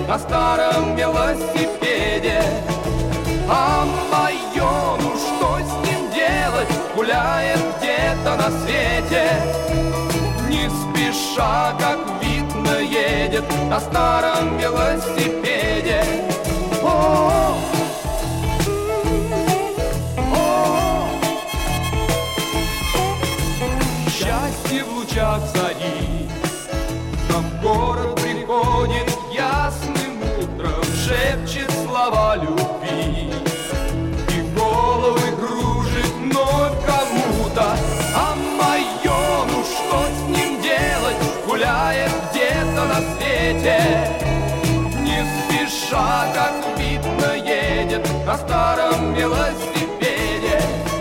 на старом велосипеде. А мое, ну что с ним делать, гуляет где-то на свете. Не спеша, как видно, едет на старом велосипеде. О, счастье в лучах зари, но в город приходит ясным утром, шепчет слова любви и головы кружит вновь кому-то. А мое, ну что с ним делать, гуляет где-то на свете. Не спеша, как видно, едет на старом велосипеде.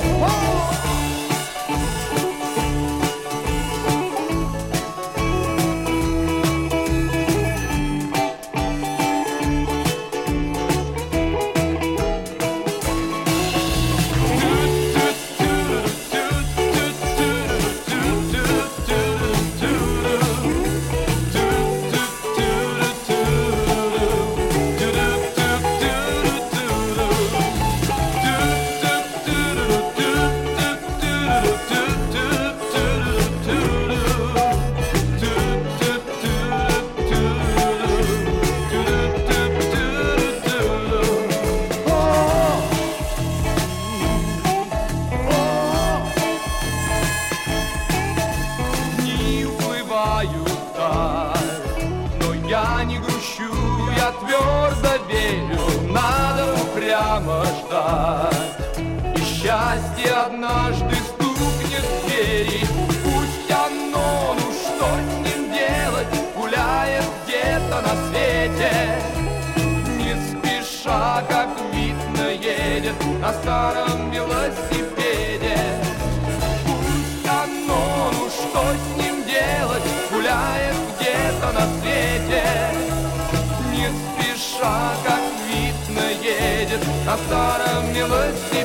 Но я не грущу, я твердо верю, надо упрямо ждать. И счастье однажды стукнет в двери, пусть оно, ну что с ним делать, гуляет где-то на свете. Не спеша, как видно, едет на старом велосипеде. Пусть оно, ну что с ним делать, гуляет где-то на свете. Не спеша, как видно, едет на старом велосипеде.